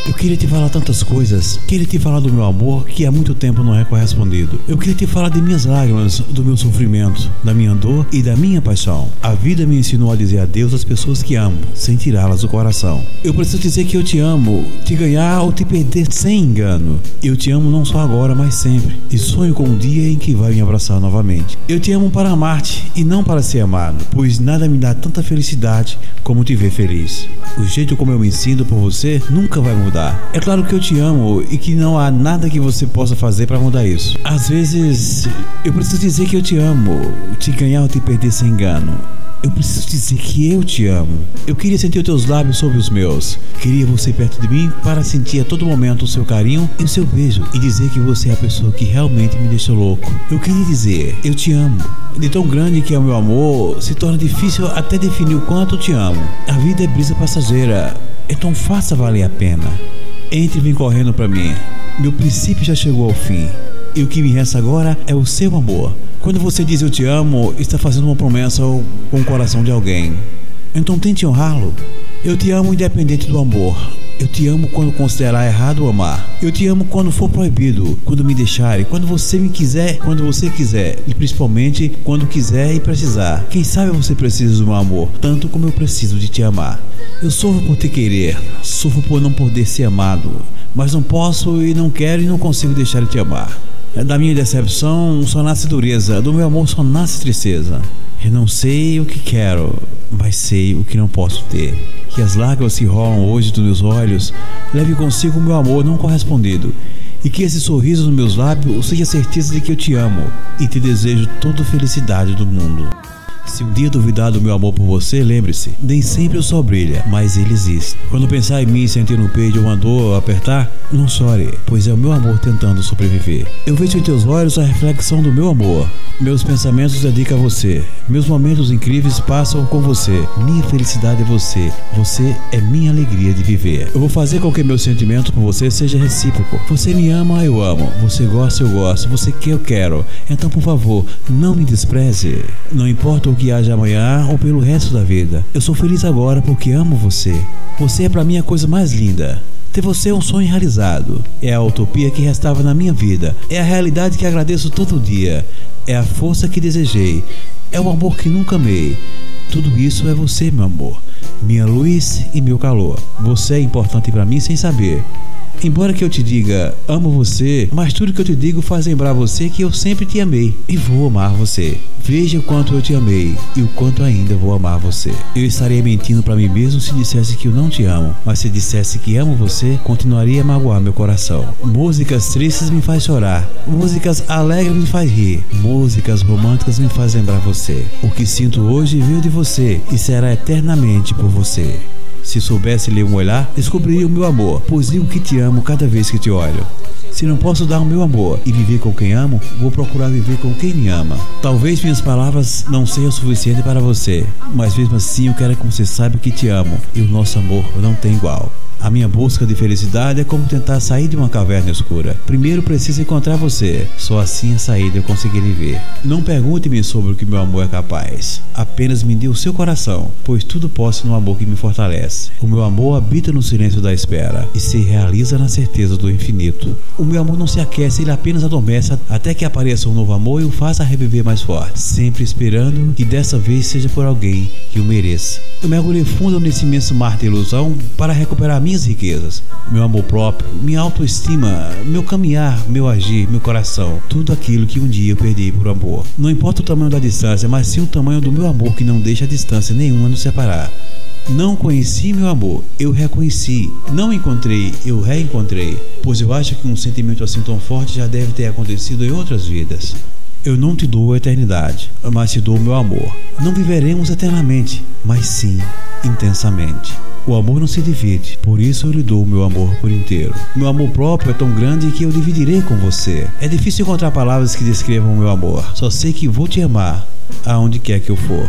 Eu queria te falar tantas coisas. Queria te falar do meu amor que há muito tempo não é correspondido. Eu queria te falar de minhas lágrimas, do meu sofrimento, da minha dor e da minha paixão. A vida me ensinou a dizer adeus às pessoas que amo, sem tirá-las do coração. Eu preciso dizer que eu te amo, te ganhar ou te perder sem engano. Eu te amo não só agora, mas sempre. E sonho com um dia em que vai me abraçar novamente. Eu te amo para amar-te e não para ser amado, pois nada me dá tanta felicidade como te ver feliz. O jeito como eu me sinto por você nunca vai mudar. É claro que eu te amo e que não há nada que você possa fazer para mudar isso. Às vezes, eu preciso dizer que eu te amo, te ganhar ou te perder sem engano. Eu preciso dizer que eu te amo. Eu queria sentir os teus lábios sobre os meus. Queria você perto de mim para sentir a todo momento o seu carinho e o seu beijo. E dizer que você é a pessoa que realmente me deixa louco. Eu queria dizer, eu te amo. De tão grande que é o meu amor, se torna difícil até definir o quanto te amo. A vida é brisa passageira, então faça valer a pena. Entre e vem correndo pra mim. Meu princípio já chegou ao fim. E o que me resta agora é o seu amor. Quando você diz eu te amo, está fazendo uma promessa com o coração de alguém. Então tente honrá-lo. Eu te amo independente do amor. Eu te amo quando considerar errado amar. Eu te amo quando for proibido, quando me deixarem, quando você me quiser, quando você quiser. E principalmente quando quiser e precisar. Quem sabe você precisa do meu amor, tanto como eu preciso de te amar. Eu sofro por te querer, sofro por não poder ser amado. Mas não posso e não quero e não consigo deixar de te amar. Da minha decepção só nasce dureza, do meu amor só nasce tristeza. Eu não sei o que quero, mas sei o que não posso ter. Que as lágrimas que rolam hoje dos meus olhos leve consigo o meu amor não correspondido. E que esse sorriso nos meus lábios seja a certeza de que eu te amo e te desejo toda a felicidade do mundo. Se um dia duvidar do meu amor por você, lembre-se, nem sempre o sol brilha, mas ele existe. Quando pensar em mim e sentir no peito uma dor apertar, não chore, pois é o meu amor tentando sobreviver. Eu vejo em teus olhos a reflexão do meu amor. Meus pensamentos dedico a você. Meus momentos incríveis passam com você. Minha felicidade é você. Você é minha alegria de viver. Eu vou fazer com que meu sentimento por você seja recíproco. Você me ama, eu amo. Você gosta, eu gosto. Você quer, eu quero. Então, por favor, não me despreze. Não importa o que haja amanhã ou pelo resto da vida. Eu sou feliz agora porque amo você. Você é pra mim a coisa mais linda. Ter você é um sonho realizado. É a utopia que restava na minha vida. É a realidade que agradeço todo dia. É a força que desejei. É o amor que nunca amei. Tudo isso é você, meu amor. Minha luz e meu calor. Você é importante pra mim sem saber. Embora que eu te diga, amo você, mas tudo que eu te digo faz lembrar você que eu sempre te amei e vou amar você. Veja o quanto eu te amei e o quanto ainda vou amar você. Eu estaria mentindo pra mim mesmo se dissesse que eu não te amo, mas se dissesse que amo você, continuaria a magoar meu coração. Músicas tristes me faz chorar, músicas alegres me faz rir, músicas românticas me faz lembrar você. O que sinto hoje veio de você e será eternamente por você. Se soubesse ler um olhar, descobriria o meu amor, pois digo que te amo cada vez que te olho. Se não posso dar o meu amor e viver com quem amo, vou procurar viver com quem me ama. Talvez minhas palavras não sejam suficientes para você, mas mesmo assim eu quero que você saiba que te amo e o nosso amor não tem igual. A minha busca de felicidade é como tentar sair de uma caverna escura. Primeiro preciso encontrar você, só assim a saída eu conseguirei ver. Não pergunte-me sobre o que meu amor é capaz, apenas me dê o seu coração, pois tudo posso no amor que me fortalece. O meu amor habita no silêncio da espera e se realiza na certeza do infinito. O meu amor não se aquece, ele apenas adormece até que apareça um novo amor e o faça reviver mais forte, sempre esperando que dessa vez seja por alguém que o mereça. Eu mergulhei fundo nesse imenso mar de ilusão para recuperar minhas riquezas, meu amor próprio, minha autoestima, meu caminhar, meu agir, meu coração, tudo aquilo que um dia eu perdi por amor. Não importa o tamanho da distância, mas sim o tamanho do meu amor que não deixa distância nenhuma nos separar. Não conheci meu amor, eu reconheci. Não encontrei, eu reencontrei, pois eu acho que um sentimento assim tão forte já deve ter acontecido em outras vidas. Eu não te dou a eternidade, mas te dou o meu amor. Não viveremos eternamente, mas sim intensamente. O amor não se divide, por isso eu lhe dou o meu amor por inteiro. Meu amor próprio é tão grande que eu dividirei com você. É difícil encontrar palavras que descrevam o meu amor. Só sei que vou te amar aonde quer que eu for.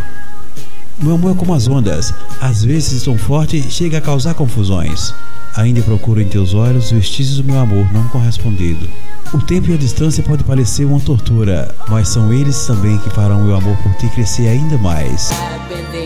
Meu amor é como as ondas, às vezes tão forte chega a causar confusões. Ainda procuro em teus olhos vestígios do meu amor não correspondido. O tempo e a distância pode parecer uma tortura, mas são eles também que farão meu amor por ti crescer ainda mais.